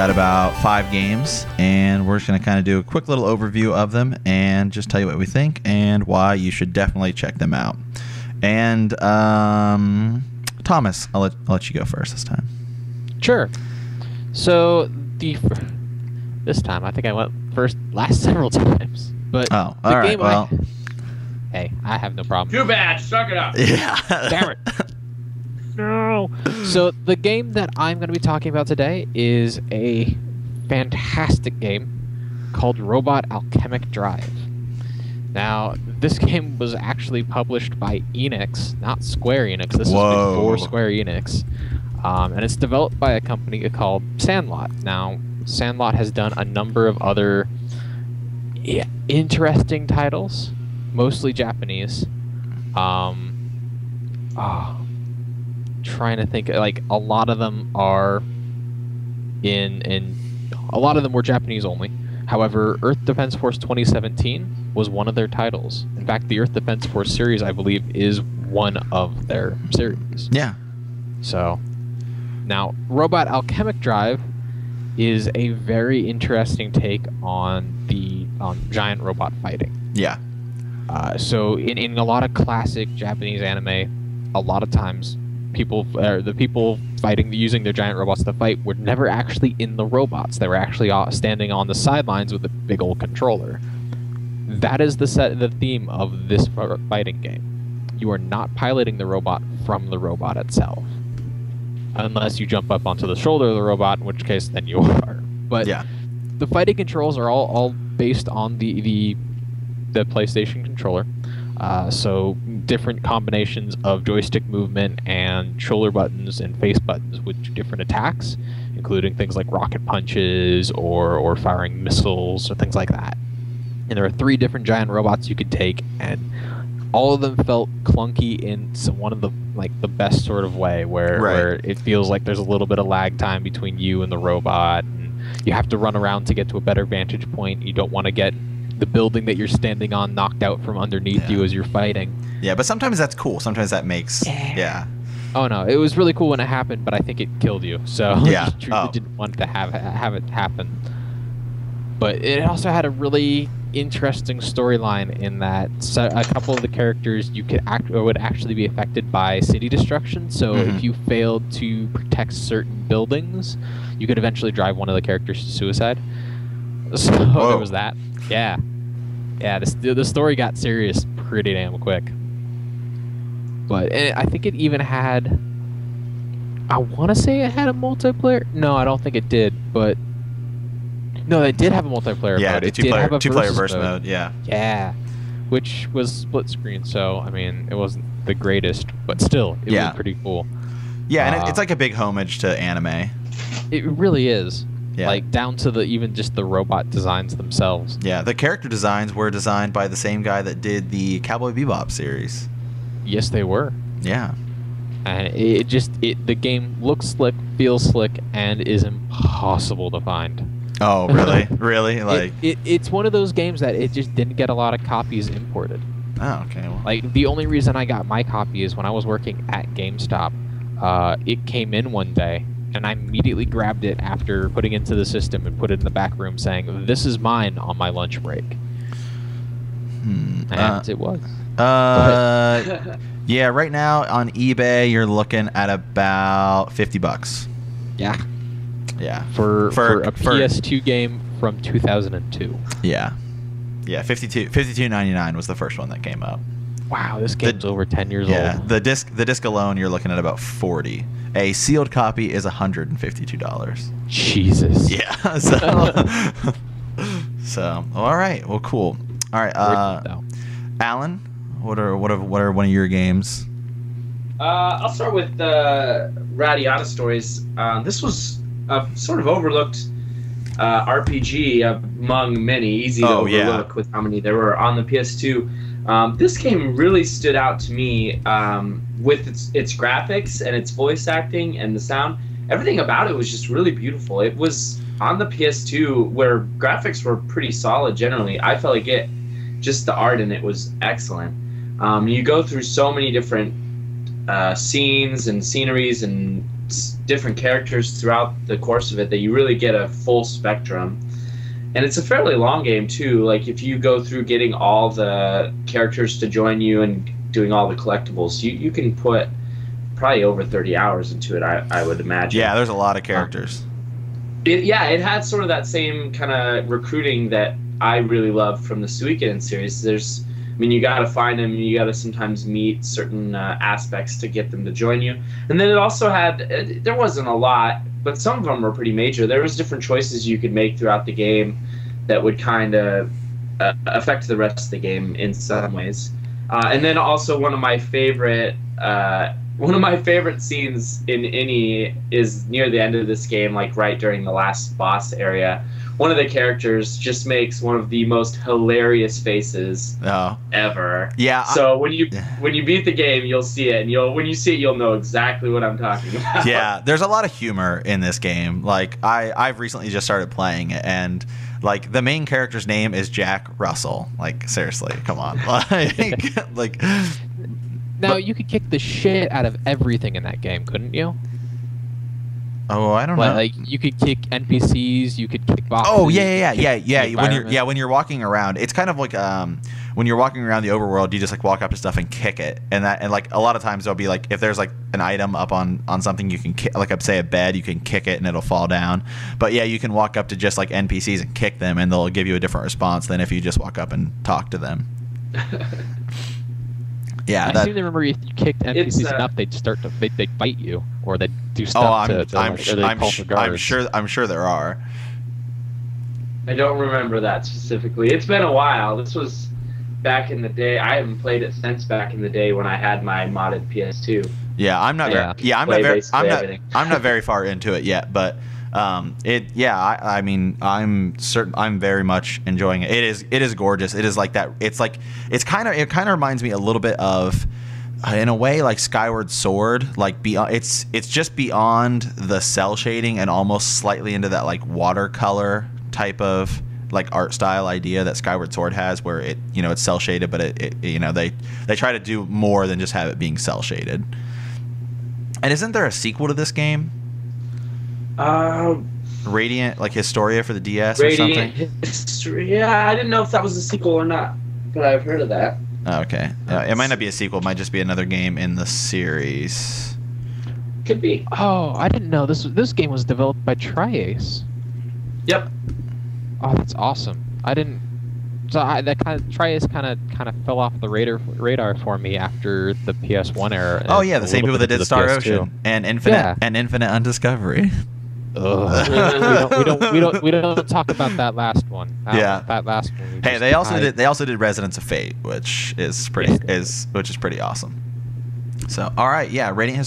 at about 5 games, and we're just going to kind of do a quick little overview of them and just tell you what we think and why you should definitely check them out. And Thomas, I'll let you go first this time. Sure. So this time I think I went first last several times, but all right. Well, hey, I have no problem. Too bad. Suck it up. Yeah. Damn it. No. So the game that I'm going to be talking about today is a fantastic game called Robot Alchemic Drive. Now, this game was actually published by Enix, not Square Enix. This is before Square Enix. And it's developed by a company called Sandlot. Now, Sandlot has done a number of other interesting titles, mostly Japanese. Trying to think, like, a lot of them are a lot of them were Japanese only. However, Earth Defense Force 2017 was one of their titles. In fact, the Earth Defense Force series, I believe, is one of their series. Yeah. So, now, Robot Alchemic Drive is a very interesting take on giant robot fighting. Yeah. So, in a lot of classic Japanese anime, a lot of times the people fighting using their giant robots to fight were never actually in the robots. They were actually standing on the sidelines with a big old controller. That is the theme of this fighting game. You are not piloting the robot from the robot itself, unless you jump up onto the shoulder of the robot, in which case then you are. But yeah, the fighting controls are all based on the PlayStation controller. So different combinations of joystick movement and shoulder buttons and face buttons with different attacks, including things like rocket punches or firing missiles or things like that. And there are 3 different giant robots you could take, and all of them felt clunky in one of the best sort of way, where it feels like there's a little bit of lag time between you and the robot, and you have to run around to get to a better vantage point. You don't want to get the building that you're standing on knocked out from underneath you as you're fighting. Yeah, but sometimes that's cool. Sometimes that makes... Yeah. Oh, no. It was really cool when it happened, but I think it killed you. So yeah. You didn't want to have it happen. But it also had a really interesting storyline in that a couple of the characters would actually be affected by city destruction. So if you failed to protect certain buildings, you could eventually drive one of the characters to suicide. So there was that. Yeah. The story got serious pretty damn quick. But I think it even had... I want to say it had a multiplayer. No, I don't think it did. But no, it did have a multiplayer mode. It did have a two-player versus mode. Yeah. Yeah, which was split screen. So I mean, it wasn't the greatest, but still, it was pretty cool. Yeah, and it's like a big homage to anime. It really is. Yeah. Like, down to even just the robot designs themselves. Yeah, the character designs were designed by the same guy that did the Cowboy Bebop series. Yes, they were. Yeah. And the game looks slick, feels slick, and is impossible to find. Oh, really? Really? Like it's one of those games that it just didn't get a lot of copies imported. Oh, okay. Well. Like, the only reason I got my copy is when I was working at GameStop. It came in one day, and I immediately grabbed it after putting it into the system and put it in the back room saying, "This is mine," on my lunch break. And it was. Yeah, right now on eBay you're looking at about $50. Yeah. Yeah. For a PS2 game from 2002. Yeah. Yeah, $52.99 was the first one that came up. Wow, this game's over 10 years old. Yeah, the disc alone you're looking at about $40. A sealed copy is $152. Jesus. Yeah. So all right. Well, cool. All right. Alan, what are one of your games? I'll start with Radiata Stories. This was a sort of overlooked RPG among many, easy to overlook with how many there were on the PS2. This game really stood out to me with its graphics and its voice acting and the sound. Everything about it was just really beautiful. It was on the PS2 where graphics were pretty solid generally. I felt like just the art in it was excellent. You go through so many different scenes and sceneries and different characters throughout the course of it that you really get a full spectrum. And it's a fairly long game too. Like if you go through getting all the characters to join you and doing all the collectibles, you can put probably over 30 hours into it, I would imagine. Yeah, there's a lot of characters. It had sort of that same kind of recruiting that I really love from the Suikoden series. You got to find them, and you got to sometimes meet certain aspects to get them to join you. And then it also had, there wasn't a lot, but some of them were pretty major. There was different choices you could make throughout the game that would kind of affect the rest of the game in some ways. And then also one of my favorite scenes in any is near the end of this game, like right during the last boss area. One of the characters just makes one of the most hilarious faces ever. Yeah. So when you beat the game, you'll see it, and when you see it, you'll know exactly what I'm talking about. Yeah, there's a lot of humor in this game. Like I've recently just started playing it, and like the main character's name is Jack Russell. Like seriously, come on. like. Now you could kick the shit out of everything in that game, couldn't you? Oh, I don't know. Like you could kick NPCs, you could kick boxes. Oh yeah. When you're walking around, it's kind of like when you're walking around the overworld, you just like walk up to stuff and kick it, and like a lot of times there'll be like if there's like an item up on something, you can kick, like say a bed, you can kick it and it'll fall down. But yeah, you can walk up to just like NPCs and kick them, and they'll give you a different response than if you just walk up and talk to them. Yeah, I seem to remember if you kicked NPCs enough, they'd bite you, or they'd do stuff I'm sure there are. I don't remember that specifically. It's been a while. This was back in the day. I haven't played it since back in the day when I had my modded PS2. Yeah, I'm not very far into it yet, but I'm very much enjoying it. It is gorgeous. It is like that. It kind of reminds me a little bit of, in a way, like Skyward Sword. Like it's just beyond the cell shading and almost slightly into that like watercolor type of like art style idea that Skyward Sword has, where it's cell shaded, but they try to do more than just have it being cell shaded. And isn't there a sequel to this game? Radiant, like Historia for the DS or something? Yeah, I didn't know if that was a sequel or not, but I've heard of that. Okay. It might not be a sequel. It might just be another game in the series. Could be. Oh, I didn't know this game was developed by Tri-Ace. Yep. Oh, that's awesome. I didn't. So Tri-Ace kind of fell off the radar for me after the PS1 era. Oh yeah, the same people that did Star Ocean and Infinite Undiscovery. we don't talk about that last one. That last one. Hey, they also did Residents of Fate, which is pretty awesome. So, all right, yeah, Radiata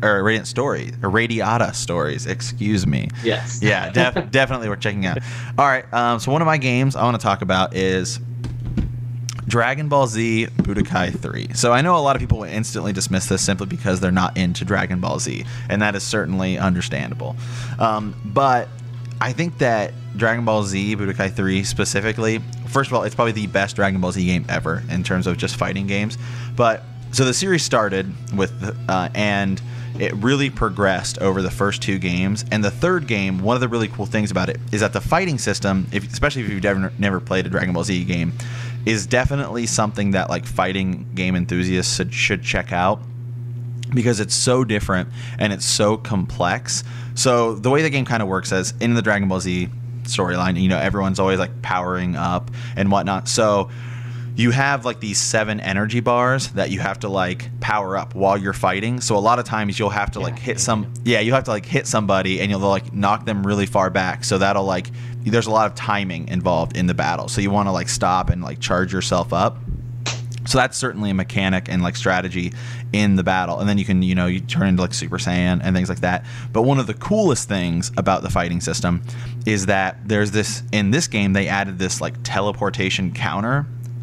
Stories, excuse me. Yes. Yeah, definitely worth checking out. All right, so one of my games I want to talk about is Dragon Ball Z Budokai 3. So I know a lot of people will instantly dismiss this simply because they're not into Dragon Ball Z, and that is certainly understandable. But I think that Dragon Ball Z Budokai 3 specifically, first of all, it's probably the best Dragon Ball Z game ever in terms of just fighting games. But so the series started with, and it really progressed over the first two games. And the third game, one of the really cool things about it is that the fighting system, especially if you've never played a Dragon Ball Z game, is definitely something that like fighting game enthusiasts should check out, because it's so different and it's so complex. So the way the game kind of works is in the Dragon Ball Z storyline, everyone's always like powering up and whatnot. So you have like these 7 energy bars that you have to like power up while you're fighting. So a lot of times you'll have to hit somebody and you'll like knock them really far back. So that'll like, there's a lot of timing involved in the battle. So you want to like stop and like charge yourself up. So that's certainly a mechanic and like strategy in the battle. And then you can, you turn into like Super Saiyan and things like that. But one of the coolest things about the fighting system is that there's this, in this game, they added this like teleportation counter.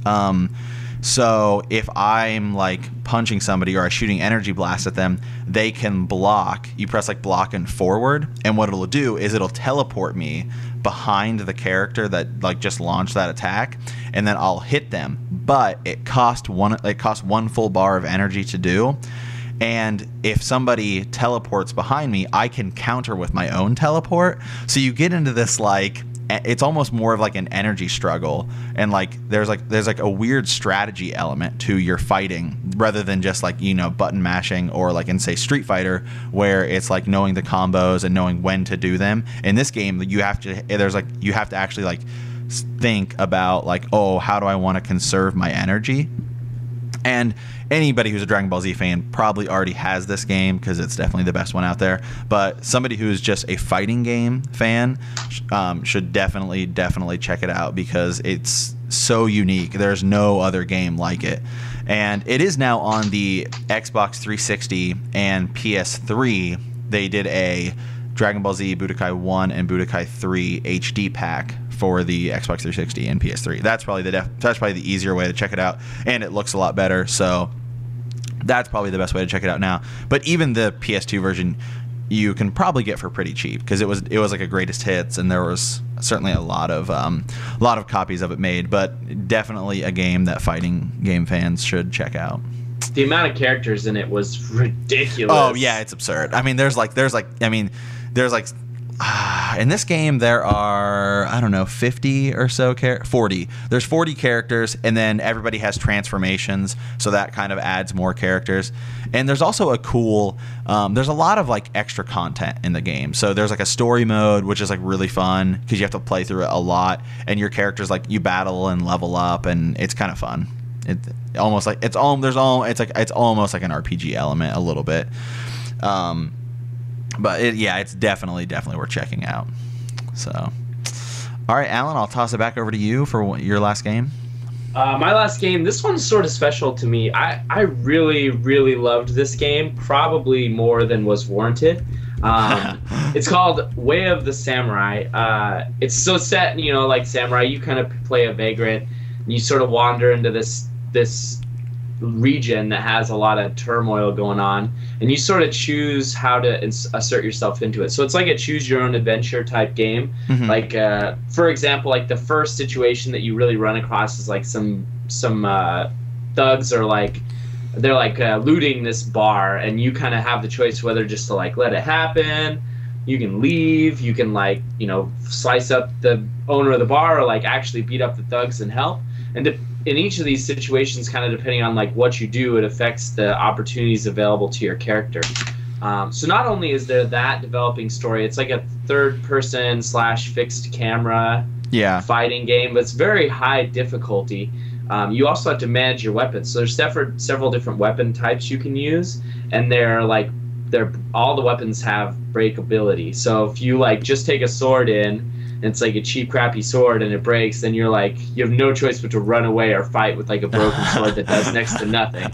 So if I'm like punching somebody or I'm shooting energy blast at them, they can block. You press like block and forward, and what it'll do is it'll teleport me behind the character that like just launched that attack, and then I'll hit them. But it costs one full bar of energy to do. And if somebody teleports behind me, I can counter with my own teleport. So you get into this like, it's almost more of like an energy struggle, and like there's like a weird strategy element to your fighting rather than just like, you know, button mashing, or like in say Street Fighter where it's like knowing the combos and knowing when to do them. In this game you have to actually like think about like, oh, how do I want to conserve my energy? And anybody who's a Dragon Ball Z fan probably already has this game because it's definitely the best one out there. But somebody who's just a fighting game fan should definitely check it out because it's so unique. There's no other game like it. And it is now on the Xbox 360 and PS3. They did a Dragon Ball Z Budokai 1 and Budokai 3 HD pack for the Xbox 360 and PS3. That's probably the easier way to check it out, and it looks a lot better. So that's probably the best way to check it out now. But even the PS2 version, you can probably get for pretty cheap because it was like a greatest hits, and there was certainly a lot of copies of it made. But definitely a game that fighting game fans should check out. The amount of characters in it was ridiculous. Oh yeah, it's absurd. I mean, there's in this game there are, I don't know, 50 or so 40. There's 40 characters, and then everybody has transformations, so that kind of adds more characters. And there's also a cool there's a lot of like extra content in the game. So there's like a story mode, which is like really fun because you have to play through it a lot, and your characters like you battle and level up, and it's kind of fun. It's almost like it's almost like an RPG element a little bit. But it's definitely worth checking out. So, all right, Alan, I'll toss it back over to you for your last game. My last game, this one's sort of special to me. I really, really loved this game, probably more than was warranted. It's called Way of the Samurai. It's so set, you know, like Samurai, you kind of play a vagrant, and you sort of wander into this region that has a lot of turmoil going on, and you sort of choose how to assert yourself into it. So it's like a choose your own adventure type game. Mm-hmm. Like for example, like the first situation that you really run across is like some thugs are like looting this bar, and you kind of have the choice whether just to like let it happen. You can leave, you can like, you know, slice up the owner of the bar, or like actually beat up the thugs and help. And in each of these situations, kind of depending on like what you do, it affects the opportunities available to your character. So not only is there that developing story, it's like a third-person / fixed camera fighting game, but it's very high difficulty. You also have to manage your weapons. So there's several different weapon types you can use, and all the weapons have breakability. So if you like just take a sword in, and it's like a cheap, crappy sword, and it breaks, then you have no choice but to run away or fight with like a broken sword that does next to nothing.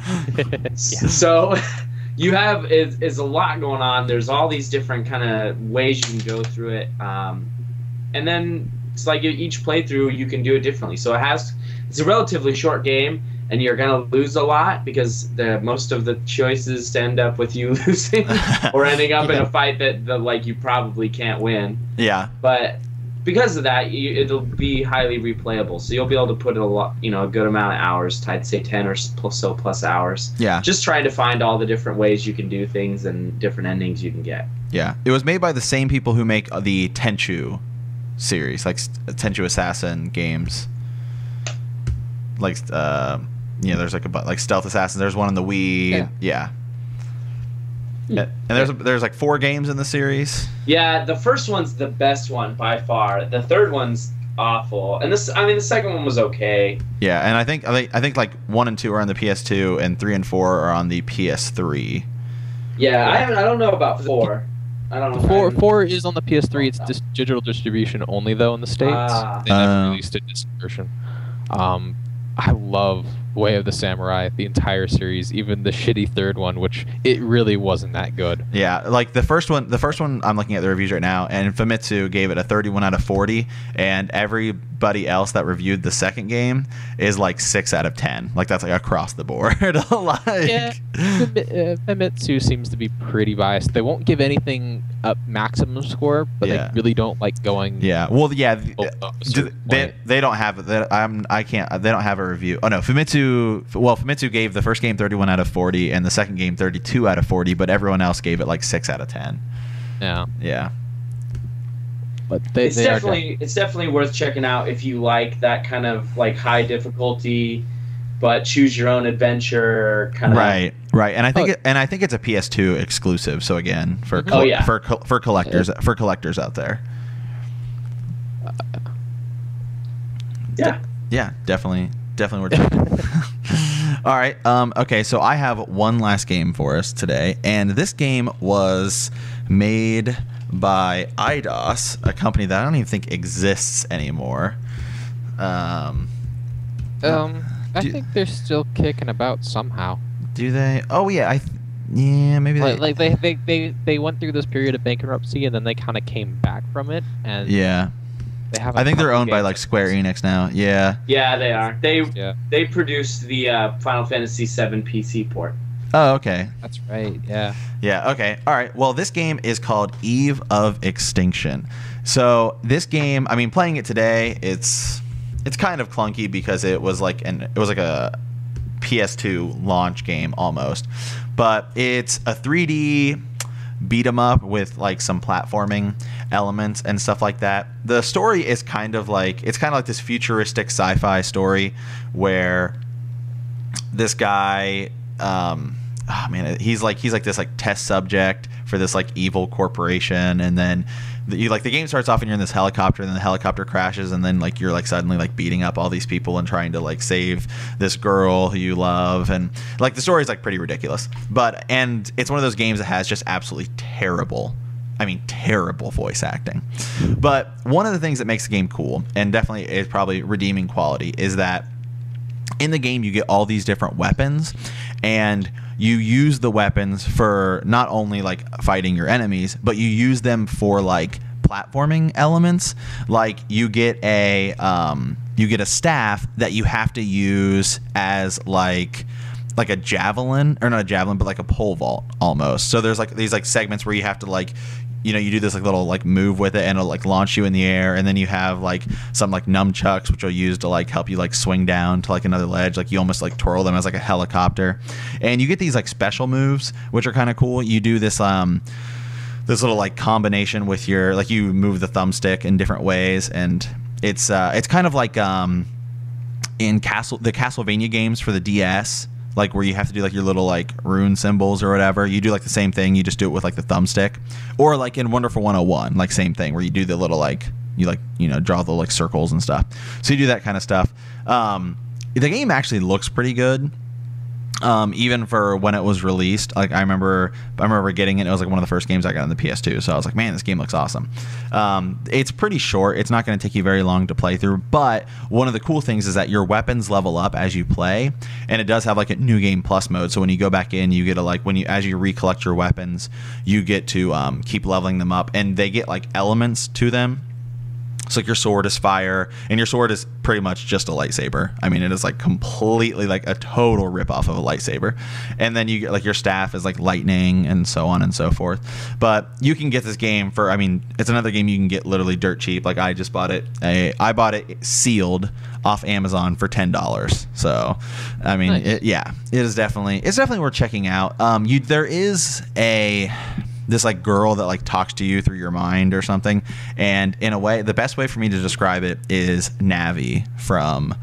So you have is a lot going on. There's all these different kind of ways you can go through it, and then it's like each playthrough you can do it differently. So it's a relatively short game, and you're gonna lose a lot because most of the choices end up with you losing or ending up in a fight that like you probably can't win. Yeah. But because of that, it'll be highly replayable. So you'll be able to put a good amount of hours, I'd say 10 or so plus hours. Yeah. Just trying to find all the different ways you can do things and different endings you can get. Yeah. It was made by the same people who make the Tenchu series, like Tenchu Assassin games. Like there's like Stealth Assassin. There's one on the Wii. Yeah. And there's like 4 games in the series. Yeah, the first one's the best one by far. The third one's awful, and the second one was okay. Yeah, and I think like 1 and 2 are on the PS2, and 3 and 4 are on the PS3. Yeah, I don't know about 4. I don't know. 4 is on the PS3. It's digital distribution only though in the States. They never released a disc version. I love Way of the Samurai, the entire series, even the shitty third one, which it really wasn't that good. Yeah, like the first one I'm looking at the reviews right now, and Famitsu gave it a 31 out of 40, and everybody else that reviewed the second game is like 6 out of 10. Like that's like across the board. Yeah, Famitsu seems to be pretty biased. They won't give anything a maximum score, but they really don't like going. Yeah, well, yeah, they don't have they don't have a review. Oh no, Famitsu gave the first game 31 out of 40 and the second game 32 out of 40, but everyone else gave it like 6 out of 10. Yeah. But it's definitely worth checking out if you like that kind of like high difficulty, but choose your own adventure kind of. Right. And I think it's a PS2 exclusive. So again, for collectors out there. Yeah, definitely worth checking. All right. Okay, so I have one last game for us today, and this game was made by Eidos, a company that I don't even think exists anymore. I think they're still kicking about somehow. Do they? Oh yeah, maybe they. Like they went through this period of bankruptcy and then they kind of came back from it, and they have. I think they're owned by like Square Enix now. Yeah. Yeah, they are. They produced the Final Fantasy VII PC port. Oh, okay. That's right. Yeah. Yeah. Okay. All right. Well, this game is called Eve of Extinction. So this game, I mean, playing it today, it's kind of clunky because it was like a PS2 launch game almost, but it's a 3D beat 'em up with like some platforming elements and stuff like that. The story is kind of like this futuristic sci-fi story where this guy, he's like this like test subject for this like evil corporation, and then the game starts off and you're in this helicopter, and then the helicopter crashes, and then like you're like suddenly like beating up all these people and trying to like save this girl who you love, and like the story is like pretty ridiculous, and it's one of those games that has just absolutely terrible voice acting. But one of the things that makes the game cool, and definitely is probably redeeming quality, is that in the game you get all these different weapons, and you use the weapons for not only like fighting your enemies, but you use them for like platforming elements. Like you get a staff that you have to use as like a javelin, or not a javelin, but like a pole vault almost. So there's like these like segments where you have to like, you do this like little like move with it and it'll like launch you in the air, and then you have like some like nunchucks which you'll use to like help you like swing down to like another ledge. Like you almost like twirl them as like a helicopter, and you get these like special moves which are kind of cool. You do this little like combination with your, like, you move the thumbstick in different ways, and it's kind of like in the Castlevania games for the DS, like where you have to do like your little like rune symbols or whatever. You do like the same thing, you just do it with like the thumbstick. Or like in Wonderful 101, like same thing, where you do the little like, draw the like circles and stuff. So you do that kind of stuff. The game actually looks pretty good. Even for when it was released. Like I remember getting it. It was like one of the first games I got on the PS2. So I was like, man, this game looks awesome. It's pretty short. It's not going to take you very long to play through. But one of the cool things is that your weapons level up as you play, and it does have like a new game plus mode. So when you go back in, you get to like as you recollect your weapons, you get to keep leveling them up, and they get like elements to them. So like your sword is fire, and your sword is pretty much just a lightsaber. I mean, it is like completely like a total ripoff of a lightsaber. And then you get like your staff is like lightning, and so on and so forth. But you can get this game for, it's another game you can get literally dirt cheap. Like I just bought it. I bought it sealed off Amazon for $10. So, nice. It is definitely worth checking out. There is this like girl that like talks to you through your mind or something, and in a way, the best way for me to describe it is Navi from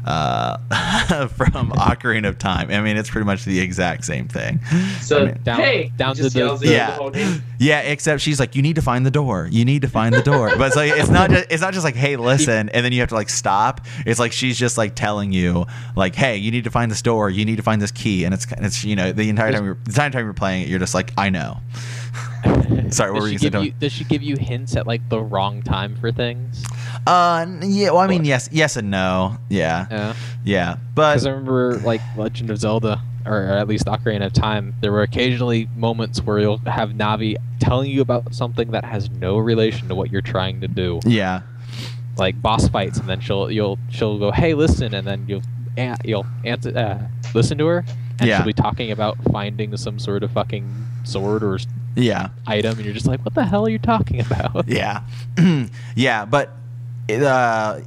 Ocarina of Time. It's pretty much the exact same thing. So down to the yeah, except she's like, you need to find the door. But it's like it's not just like, hey, listen, and then you have to like stop. It's like she's just like telling you like, hey, you need to find this door. You need to find this key, and it's the entire time you're playing it, you're just like, I know. Sorry, what were you saying? Does she give you hints at like the wrong time for things? Yeah. Well, yes and no. Yeah. But because I remember like Legend of Zelda, or at least Ocarina of Time, there were occasionally moments where you'll have Navi telling you about something that has no relation to what you're trying to do. Yeah. Like boss fights, and then she'll go, hey, listen, and then you'll answer, listen to her, and she'll be talking about finding some sort of fucking sword or item, and you're just like, what the hell are you talking about? Yeah. Yeah, but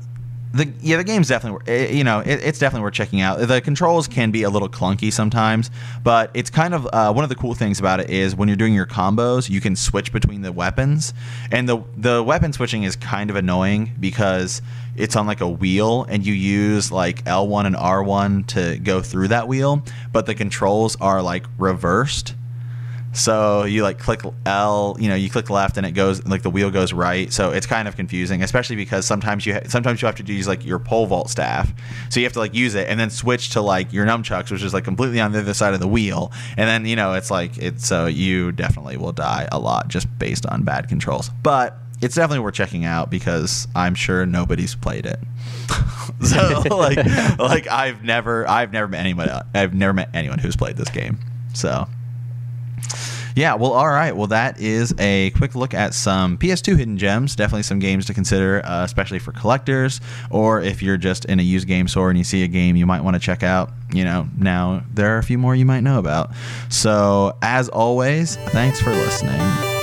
The game's definitely, it's definitely worth checking out. The controls can be a little clunky sometimes, but it's kind of one of the cool things about it is when you're doing your combos, you can switch between the weapons, and the weapon switching is kind of annoying because it's on like a wheel, and you use like L1 and R1 to go through that wheel, but the controls are like reversed. So you like click L, you click left and it goes like the wheel goes right. So it's kind of confusing, especially because sometimes you have to use like your pole vault staff. So you have to like use it and then switch to like your nunchucks, which is like completely on the other side of the wheel. And then so you definitely will die a lot just based on bad controls. But it's definitely worth checking out because I'm sure nobody's played it. So like I've never met anyone who's played this game. So. Yeah, well, all right. Well, that is a quick look at some PS2 hidden gems. Definitely some games to consider, especially for collectors, or if you're just in a used game store and you see a game you might want to check out. Now there are a few more you might know about. So, as always, thanks for listening.